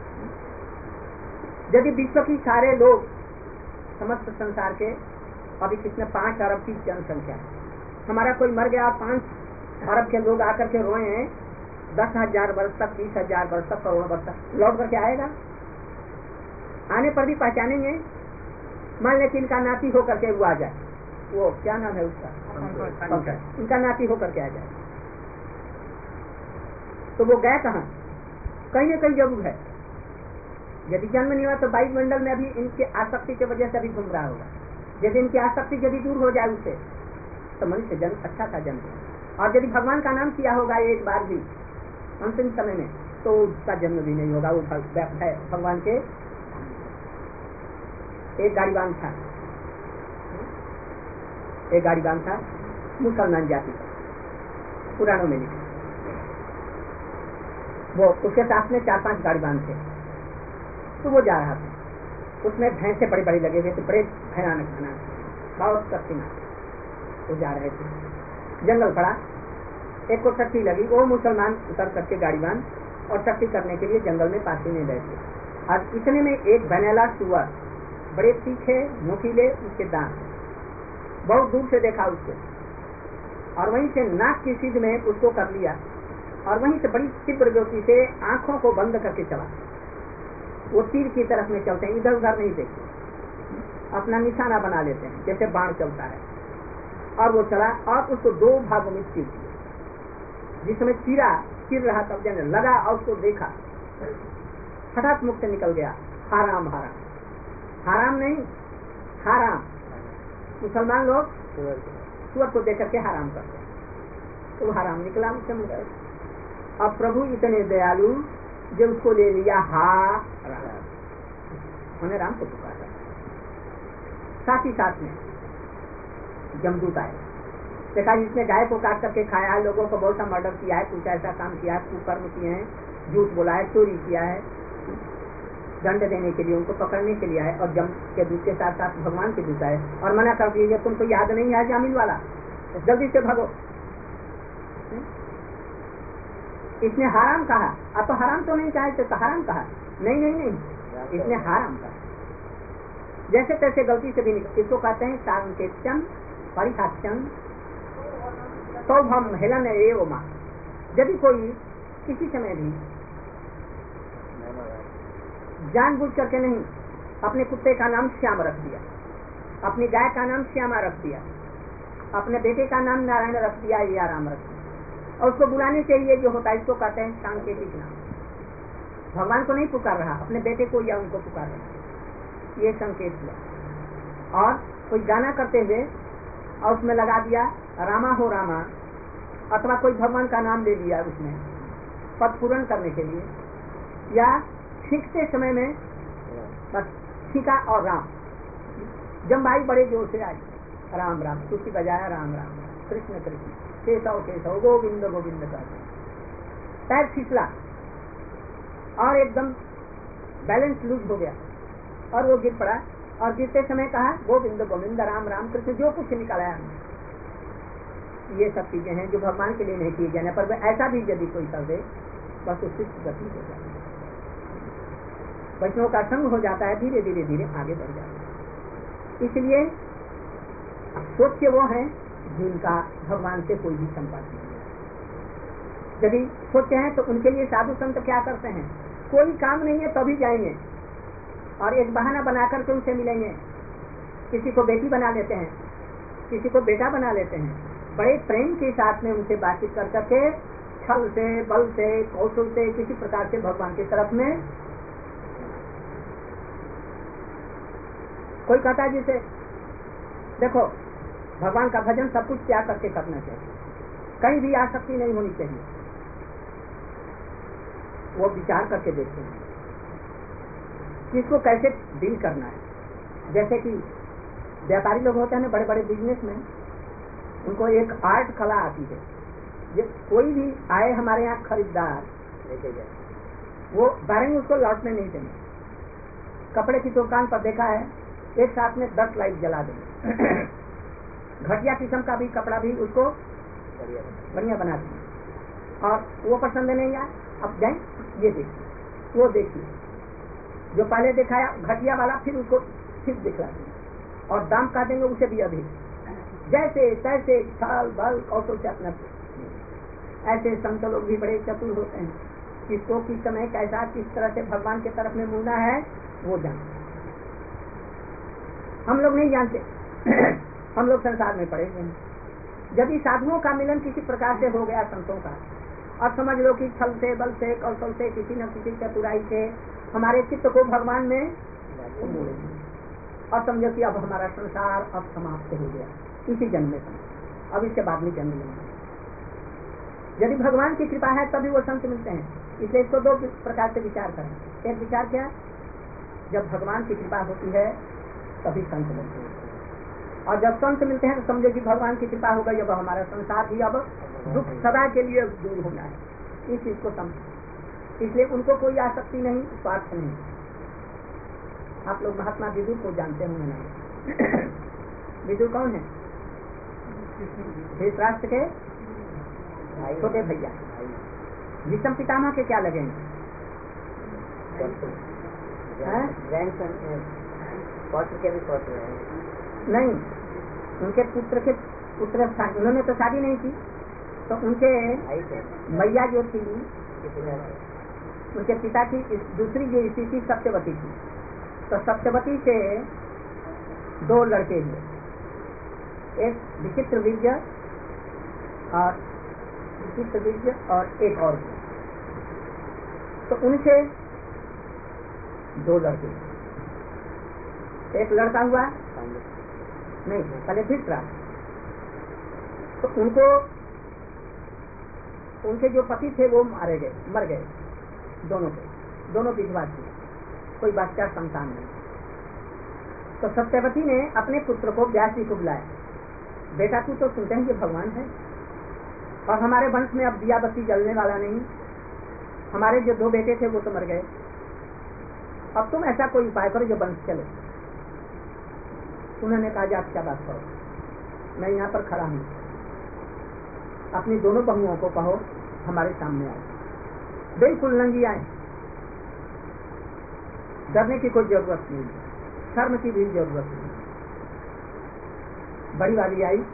यदि विश्व की सारे लोग, समस्त संसार के अभी कितने 5 अरब की जनसंख्या है, हमारा कोई मर गया, 5 अरब के लोग आकर के रोए हैं, 10,000 वर्ष तक, 20,000 वर्ष तक, करोड़ वर्ष तक लौट करके आएगा? आने पर भी पहचानेंगे? मान लें कि इनका नाती होकर के वो आ जाए, वो क्या नाम है उसका, इनका नाती होकर के आ जाए, तो वो गए कहाँ? कहीं न कहीं जरूर है। यदि जन्म नहीं हुआ तो वायुमंडल में अभी इनके आसक्ति की वजह से अभी घूम रहा होगा। यदि इनकी आसक्ति यदि दूर हो जाए उससे, तो मनुष्य जन्म अच्छा था जन्म। और यदि भगवान का नाम किया होगा एक बार भी अंतिम समय में, तो उसका जन्म भी नहीं होगा। वो भगवान के एक गाड़ीवान था, मुसलमान जाति का, पुराणों में लिखा। वो उसके साथ में 4-5 गाड़ीवान थे, तो वो जा रहा था, उसमें भैंसे बड़ी बड़ी लगे हुए थे, बड़े भयानक बहुत शक्तिमान। वो जा रहे थे, जंगल पड़ा, एक को शक्ति लगी, वो मुसलमान उतर करके गाड़ीवान और शक्ति करने के लिए जंगल में पासी में बैठे। और इतने में एक बनेला सुअर, बड़े तीखे नुकीले उसके दांत, बहुत दूर से देखा उसको, और वहीं से नाक की सीध में उसको कर लिया, और वहीं से बड़ी तीव्र गति से आंखों को बंद करके चला। वो तीर की तरफ में चलते हैं, इधर उधर नहीं देखते, अपना निशाना बना लेते हैं जैसे बाण चलता है। और वो चला और उसको 2 भागों में चीर दिया। जिसमें चिर रहा तब जन लगा और उसको देखा, हठात मुख से निकल गया हाराम हाराम। हाराम नहीं, हाराम। मुसलमान लोग सुअर को देख करके हाराम करते हैं, तो हाराम निकला मुझसे मुझे। अब प्रभु इतने दयालु जो उसको ले लिया, उन्हें राम को पुकारा। साथ ही साथ में जमदूत आए, देखा जिसने गाय को काट करके खाया है, लोगों को बहुत सा मर्डर किया है, कुछ ऐसा काम किया है, कुकर्म किए हैं, झूठ बोला है, चोरी किया है, दंड देने के लिए उनको पकड़ने के लिए आए। और जम के दूत के साथ साथ भगवान के दूत आए और मना कर दिए, तुमको याद नहीं है जामिन वाला, तो जल्दी से भागो। इसने हराम कहा, अब तो हराम तो नहीं चाहते, तो हराम कहा नहीं, इसने हराम कहा। जैसे तैसे गलती से भी निकल, इसको कहते हैं सांकेत्यम परिहास्यम सौभम हेलन एवं मां। यदि कोई किसी समय भी जानबूझ करके नहीं, अपने कुत्ते का नाम श्याम रख दिया, अपनी गाय का नाम श्यामा रख दिया, अपने बेटे का नाम नारायण रख दिया या राम रख दिया, और उसको बुलाने के लिए जो होता है इसको कहते हैं सांकेतिक नाम। भगवान को नहीं पुकार रहा, अपने बेटे को या उनको पुकार रहा, ये संकेत हुआ। और कोई गाना करते हुए और उसमें लगा दिया रामा हो रामा, अथवा कोई भगवान का नाम ले लिया उसमें पद पूर्ण करने के लिए, या छींकते समय में बस छींका और राम। जब भाई बड़े जोर से आई राम राम, तुलसी बजाया राम राम, कृष्ण कृष्ण, केशव केशव, गोविंद गोविंद कहते, पैर फिसला और एकदम बैलेंस लूज हो गया और वो गिर पड़ा, और गिरते समय कहा गोविंद गोविंद राम राम कृष्ण, जो कुछ निकाला। ये सब चीजें हैं जो भगवान के लिए नहीं किए जाने पर ऐसा भी यदि कोई कर दे, बस उसकी गति हो जाती है, वैष्णव का संग हो जाता है, धीरे धीरे धीरे आगे बढ़ जाता है। इसलिए सोच वो है जिनका भगवान से कोई भी संपर्क नहीं है। यदि सोचते हैं तो उनके लिए साधु संत क्या करते हैं, कोई काम नहीं है तभी जाएंगे, और एक बहाना बना करके उनसे मिलेंगे। किसी को बेटी बना लेते हैं, किसी को बेटा बना लेते हैं, बड़े प्रेम के साथ में उनसे बातचीत कर करके छल से, बल से, कौशल से किसी प्रकार से भगवान की तरफ में। कोई कहता है जिसे देखो भगवान का भजन सब कुछ त्याग करके करना चाहिए, कहीं भी आसक्ति नहीं होनी चाहिए। वो विचार करके देखते हैं कि इसको कैसे डील करना है। जैसे कि व्यापारी लोग होते हैं, बड़े बड़े बिजनेसमैन, उनको एक आर्ट कला आती है। ये कोई भी आए हमारे यहाँ खरीदार लेके जाए, वो बारेंगे उसको लौटने नहीं देंगे। कपड़े की दुकान पर देखा है, एक साथ में 10 लाइट जला देंगे। घटिया किस्म का भी कपड़ा भी उसको बढ़िया बना देंगे और वो पसंद नहीं आया, अब जाए ये देखिए, वो देखिए, जो पहले दिखाया घटिया वाला फिर उसको फिर दिखला देंगे और दाम का देंगे उसे भी अधिक, जैसे तैसे छल बल कौशल से अपना। ऐसे संत लोग भी बड़े चतुर होते हैं, किसको किस समय कैसा किस तरह से भगवान के तरफ में मुड़ना है वो जानते। हम लोग नहीं जानते। हम लोग संसार में पड़े हुए हैं। यदि साधुओं का मिलन किसी प्रकार से हो गया संतों का, और समझ लो कि छल से बल से कौशल से किसी न किसी चतुराई से हमारे चित्त को भगवान में मोड़ेंगे और समझो कि अब हमारा संसार अब समाप्त हो गया इसी जन्म में, अब इसके बाद में जन्म लेंगे। यदि भगवान की कृपा है तभी वो संत मिलते हैं। इसलिए इसको 2 प्रकार से विचार करें। एक विचार क्या, जब भगवान की कृपा होती है तभी संत मिलते हैं, और जब संत मिलते हैं तो समझो कि भगवान की कृपा हो गई, अब हमारा संसार भी अब दुख सदा के लिए दूर होना है। इस चीज को समझ, इसलिए उनको कोई आसक्ति नहीं, स्वार्थ नहीं। आप लोग महात्मा विदुर को जानते होंगे ना? विदुर कौन है? धृतराष्ट्र के छोटे भैया। भीष्म पितामह के क्या लगेंगे? नहीं, उनके पुत्र उन्होंने तो शादी नहीं की, तो उनके मैया जो थी, उनके पिता की दूसरी जो स्थिति सत्यवती थी, तो सत्यवती से 2 लड़के हुए, एक विचित्र विजय और एक और। तो उनसे 2 लड़के, एक लड़का हुआ नहीं पहले धृतराष्ट्र, तो उनको उनके जो पति थे वो मर गए दोनों विधवा थी, कोई बच्चा संतान नहीं। तो सत्यवती ने अपने पुत्र को व्यास जी को बुलाया, बेटा तू तो सुनते हैं कि भगवान है और हमारे वंश में अब दिया बत्ती जलने वाला नहीं, हमारे जो 2 बेटे थे वो तो मर गए, अब तुम ऐसा कोई उपाय करो जो वंश चले। उन्होंने कहा आप क्या बात करो, मैं यहाँ पर खड़ा हूँ, अपनी दोनों बहुओं को कहो हमारे सामने आए। बिल्कुल नंगी आए, डरने की कोई जरूरत नहीं, शर्म की भी जरूरत नहीं। बड़ी वाली आई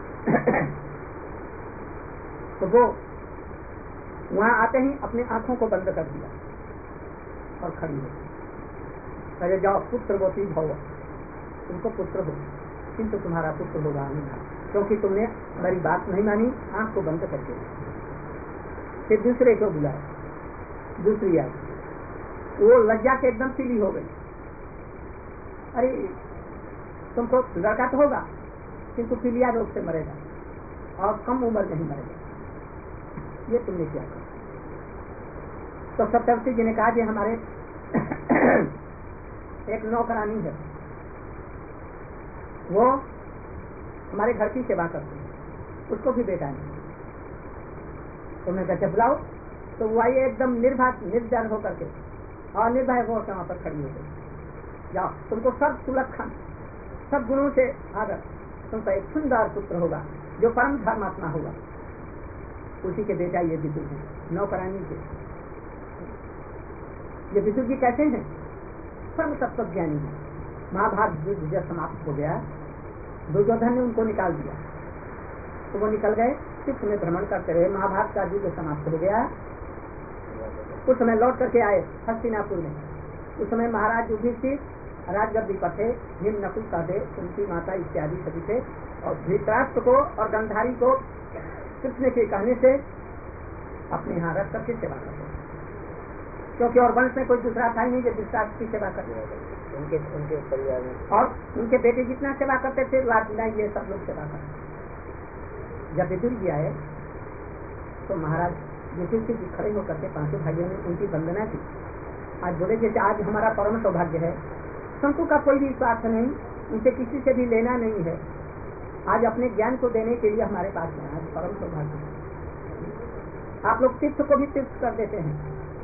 तो वो वहां आते ही अपनी आंखों को बंद कर दिया और खड़ी हो, अरे जाओ पुत्रवती भव, तुमको पुत्र हो, किंतु तुम्हारा पुत्र होगा नहीं, क्योंकि तुमने मेरी बात नहीं मानी, आंख को बंद करके। फिर दूसरे को बुलाया, दूसरी आई, वो लज्जा से एकदम पीली हो गई, अरे तुमको लड़का तो होगा किंतु पीलिया रोग से मरेगा और कम उम्र नहीं मरेगा, ये तुमने क्या कहा? तो सत्यवती जी ने कहा कि हमारे एक नौकरानी है, वो हमारे घर की सेवा करती है, उसको भी बेटा नहीं। तुमने कैसे बुलाओ? तो वो आई एकदम निर्भर होकर के और निर्भय होकर वहां पर खड़ी हो गई, जाओ तुमको सब सुलक्षण सब गुणों से आदर, तुमका एक सुंदर पुत्र होगा जो परम धर्मात्मा होगा। उसी के बेटा ये विदुर है, नौकरानी के। ये विदुर जी कैसे हैं? सर्व तत्व ज्ञानी है। महाभारत युद्ध जब समाप्त हो गया, दुर्योधन ने उनको निकाल दिया, तो वो निकल गए, तीर्थ में भ्रमण करते रहे। महाभारत का युद्ध समाप्त हो गया, उस समय लौट करके आए हस्तिनापुर में। उस समय महाराज युधिष्ठिर राजगद्दी पर थे, हिम नकुल सहदेव, कुंती माता इत्यादि सभी थे। और धृतराष्ट्र को और गंधारी को कृष्ण के कहने से अपने यहाँ रख करके सेवा करते, क्योंकि और वंश में कोई दूसरा था ही नहीं जो धृतराष्ट्र की सेवा करते। उनके परिवार में और उनके बेटे जितना सेवा करते थे राजला ये सब लोग सेवा करते। जब विदुर जी आए तो महाराज विदुर जी खड़े होकर के पांचों भाइयों ने उनकी वंदना की। आज बोले जैसे आज हमारा परम सौभाग्य है, शंकु का कोई भी स्वार्थ नहीं, उनसे किसी से भी लेना नहीं है, आज अपने ज्ञान को देने के लिए हमारे पास है, आज परम सौभाग्य है। आप लोग तीर्थ को भी तीर्थ कर देते हैं,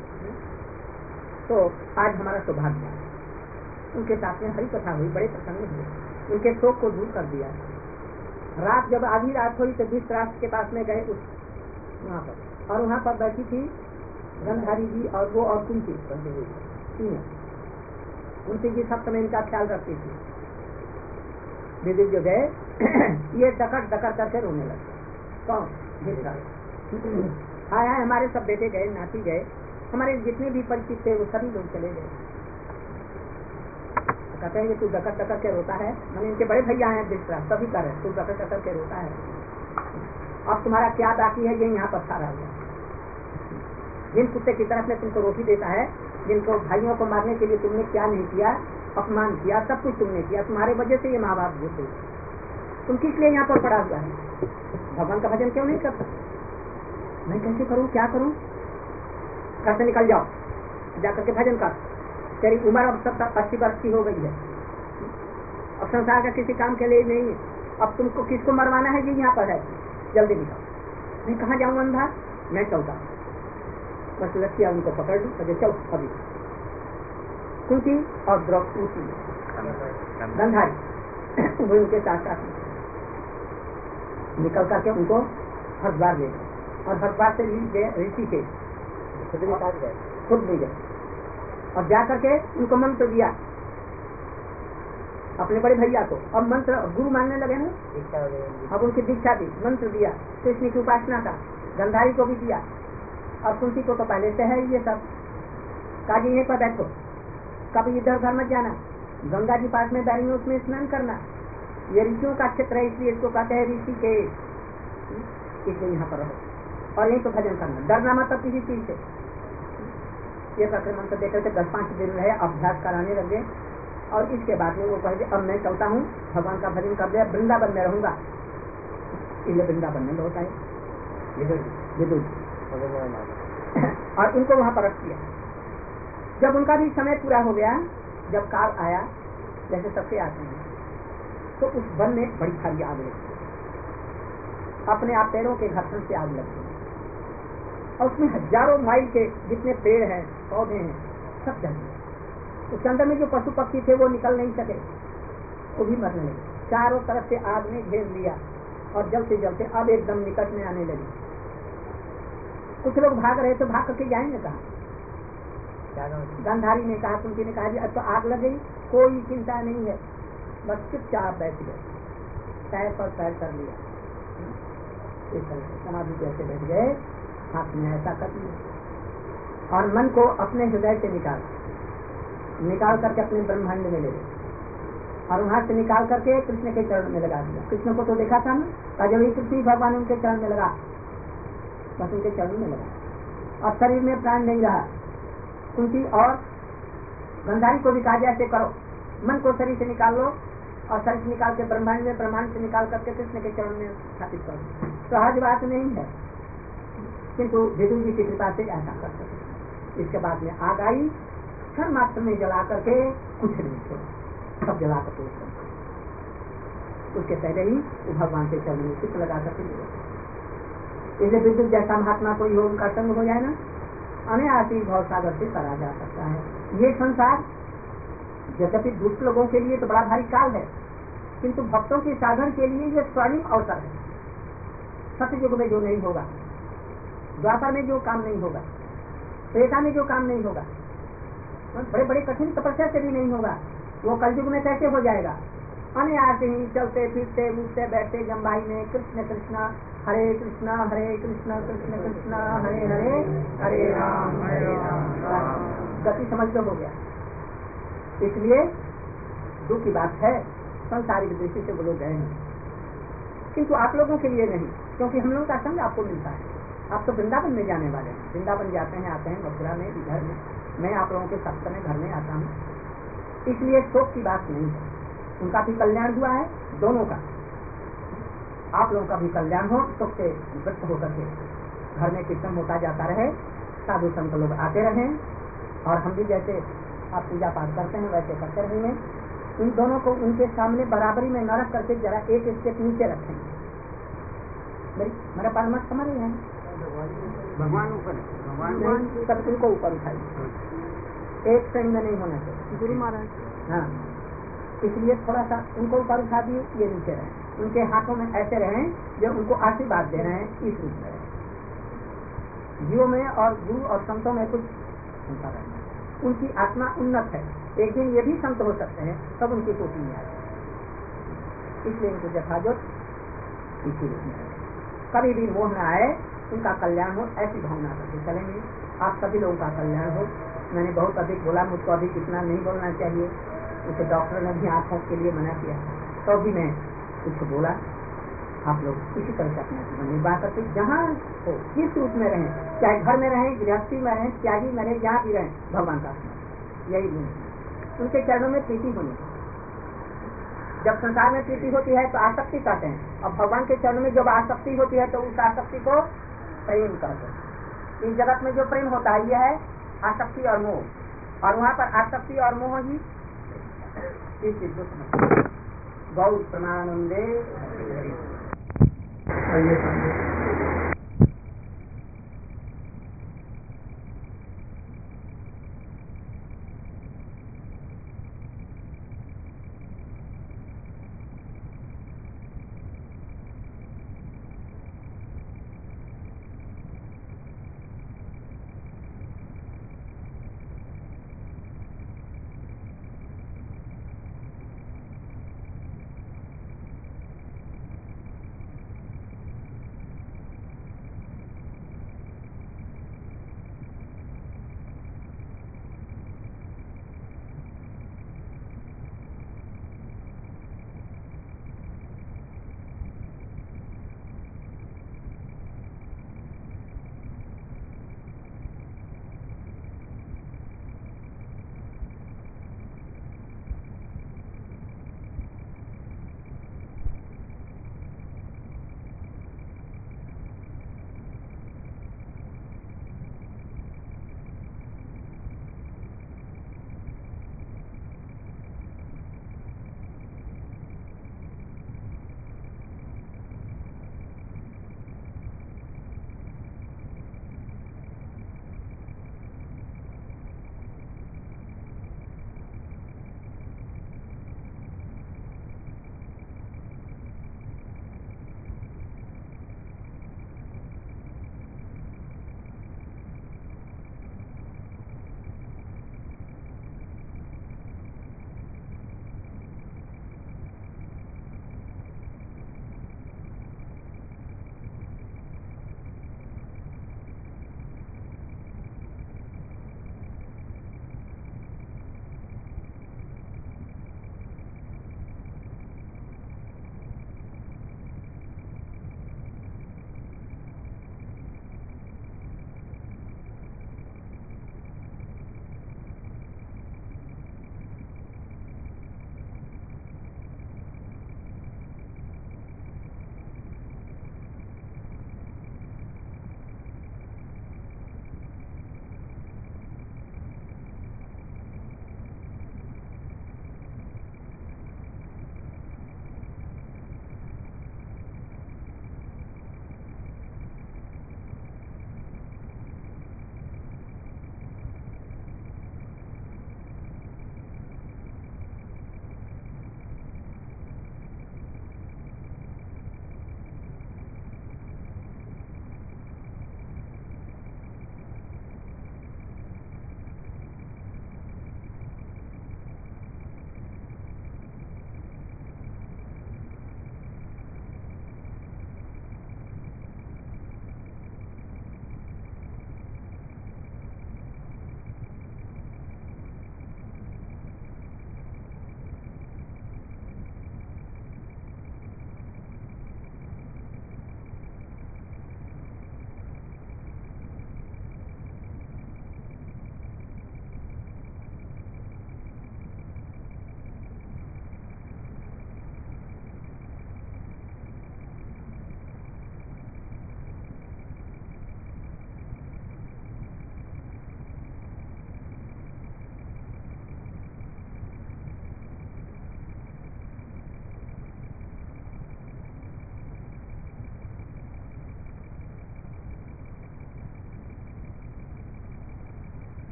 तो आज हमारा सौभाग्य है। उनके साथ में हरि कथा हुई, बड़े प्रसन्न हुए, उनके शोक को दूर कर दिया। रात जब आधी रात हुई तो धृतराष्ट्र के पास में गए उस वहाँ पर, और वहाँ पर बैठी थी गंधारी जी और वो और कुंती तीनों। कुंती जी सब समय इनका ख्याल रखती थी। विदुर जो गए ये डकट डकट करके रोने लगे। कौन? धृतराष्ट्र। हाय हमारे सब बेटे गए, नाती गए, हमारे जितने भी परिचित थे वो सभी लोग चले गए। कहते हैं कि तू डकट डकट के रोता है, मैंने इनके बड़े भैया हैं धृतराष्ट्र, सभी कर तू डकट डकट के रोता है। अब तुम्हारा क्या बाकी है, ये यहाँ पर खा रहा है। जिन कुत्ते की तरफ में तुमको रोटी देता है, जिनको भाइयों को मारने के लिए तुमने क्या नहीं किया, अपमान किया, सब कुछ तुमने किया, तुम्हारे वजह से ये माँ बाप होते, तुम किस लिए यहाँ पर पड़ा हुआ है? भगवान का भजन क्यों नहीं करता? मैं कैसे करूँ, क्या करूँ? घर से निकल जाओ, जाकर के भजन कर, तेरी उम्र अब 70-80 वर्ष की हो गई है, अब संसार का किसी काम के लिए नहीं है, अब तुमको किसको मरवाना है, ये यहाँ पर है, जल्दी निकल। मैं कहाँ जाऊँ अंधा? मैं चलता। बस लक्ष्या उनको पकड़ लूँ, तो चल अभी। कुंती और द्रौपदी गंधारी वो उनके साथ साथ निकल करके उनको हरिद्वार ले गए, और हरिद्वार से ऋषि के खुद ले गए, और जा करके उनको मंत्र दिया अपने बड़े भैया को। अब मंत्र गुरु मानने लगे ना, अब उनकी दीक्षा दी, मंत्र दिया, कृष्ण की उपासना का। गंधारी को भी दिया, और कुंती को तो पहले से है ये सब। काजी यहीं पर बैठो, कभी इधर उधर मत जाना, गंगा जी पास में बैठेंगे उसमें स्नान करना, ये ऋषियों का क्षेत्र है, इसलिए इसको कहते हैं ऋषि के, इसलिए यहाँ पर रहो और यहीं तो भजन करना, डरना मत अब किसी चीज से। ये करके मंत्र देकर के 10-5 दिन रहे, अभ्यास कराने लगे, और इसके बाद में वो कहे अब मैं चलता हूँ, भगवान का भजन कर लिया, वृंदावन में रहूंगा। इसलिए वृंदावन में लौट आए विदुर और उनको वहां पर रख दिया। जब उनका भी समय पूरा हो गया, जब काल आया जैसे सबके आते हैं, तो उस वन में बड़ी सारी आग लगी, अपने आप पेड़ों के घर्षण से आग लगती, और उसमें हजारों माइल के जितने पेड़ हैं, पौधे हैं, सब जल गए। उसके अंदर में जो पशु पक्षी थे वो निकल नहीं सके, वो भी मरने लगे। चारों तरफ से आग ने घेर लिया, और जलते जलते अब एकदम निकट में आने लगी। कुछ लोग भाग रहे तो भाग करके जाएंगे कहा? गंधारी ने कहा, कुंती ने कहा, अब तो आग लग गई, कोई चिंता नहीं है, बस चुपचाप बैठ गए, पैर पर पैर कर लिया, इस तरह से समाधि जैसे बैठ गए, हाथ में ऐसा कर लिया, और मन को अपने हृदय से निकाल करके अपने ब्रह्मांड में ले गए, और वहां से निकाल करके कृष्ण के चरण में लगा दिया। कृष्ण को तो देखा था ना, जब कृष्ण भगवान उनके चरण में लगा, बस उनके चरण में लगा, और शरीर में प्राण नहीं रहा। कुंती और गंधारी को भी कहा जैसे करो, मन को शरीर से निकाल लो, और शरीर से निकाल के ब्रह्मांड में, ब्रह्मांड से निकाल करके कृष्ण के चरण में स्थापित करो। सहज बात नहीं है, किंतु विदुर जी की कृपा से ऐसा कर सकते। इसके बाद में आग आई, क्षण मात्र में जला करके कुछ नहीं छोड़ा, सब जला करके उसके पहले ही वो भगवान के चरण में चित्त लगा करके, इसलिए विद्युत जैसा महात्मा कोई हो, उनका संग हो जाए ना, अनायासी भव सागर से करा जा सकता है। ये संसार यद्यपि दुष्ट लोगों के लिए तो बड़ा भारी काल है, किंतु भक्तों के साधन के लिए ये स्वर्णिम अवसर है। सतयुग में जो नहीं होगा, द्वापर में जो काम नहीं होगा, त्रेता में जो काम नहीं होगा, बड़े बड़े कठिन तपस्या से भी नहीं होगा, वो कलयुग में कैसे हो जाएगा? अनायास ही चलते फिरते उठते बैठते जम्बाई में कृष्ण कृष्ण हरे कृष्ण कृष्ण कृष्ण हरे हरे, हरे राम गति समझ लो हो गया। इसलिए दुख की बात है, संसारिक दृष्टि से वो लोग गए हैं, किंतु आप लोगों के लिए नहीं, क्योंकि हम लोगों का संग आपको मिलता है। आप तो वृंदावन में जाने वाले हैं, वृंदावन जाते हैं, आते हैं, मथुरा में, इधर में, मैं आप लोगों के सप्ताह में घर में आता हूँ, इसलिए शोक की बात नहीं है। उनका भी कल्याण हुआ है, दोनों का, आप लोगों का भी कल्याण हो, सुख से व्यक्त होकर के घर में कीर्तन होता जाता रहे, साधु संत लोग आते रहें, और हम भी जैसे आप पूजा पाठ करते हैं वैसे करते रहेंगे। इन दोनों को उनके सामने बराबरी में न रख करके जरा एक स्टेप नीचे रखेंगे। मेरा पास मत समझ रहे हैं, भगवान ऊपर, सतगुरु को ऊपर उठाइए, एक श्रेणी में नहीं होना चाहिए गुरु महाराज। हाँ, इसलिए थोड़ा सा उनको ऊपर उठा दिए, ये नीचे रहे, उनके हाथों में ऐसे रहें जो उनको आशीर्वाद दे रहे हैं, इस रूप में रहे। जीवों में और गुरु और संतों में कुछ उनका रहना, उनकी आत्मा उन्नत है, एक दिन ये भी संत हो सकते हैं, तब उनकी कोटि में आए, इसलिए इनको जथाजोत इसी रूप में रहे। कभी भी मोह न आए, उनका कल्याण हो, ऐसी भावना करके चलेंगे। आप सभी लोगों का कल्याण हो। मैंने बहुत अधिक बोला, मुझको अभी कितना नहीं बोलना चाहिए, उसे डॉक्टर ने भी आंखों के लिए मना किया, तो भी मैं कुछ बोला। आप लोग इसी तरह से अपना जीवन निर्वाह करके जहाँ हो, किस रूप में रहें, चाहे घर में रहें, गृहस्थी में रहें, त्यागी में रहें, जहाँ भी रहें, भगवान का स्मरण, यही गुण, उनके चरणों में प्रीति होनी। जब संसार में प्रीति होती है तो आसक्ति कहते हैं, और भगवान के चरणों में जब आसक्ति होती है तो उस आसक्ति को प्रेम कहते हैं। इस जगत में जो प्रेम होता है यह है आसक्ति और मोह, और वहाँ पर आसक्ति और मोह ही इस दुख गौ प्रमानंदे।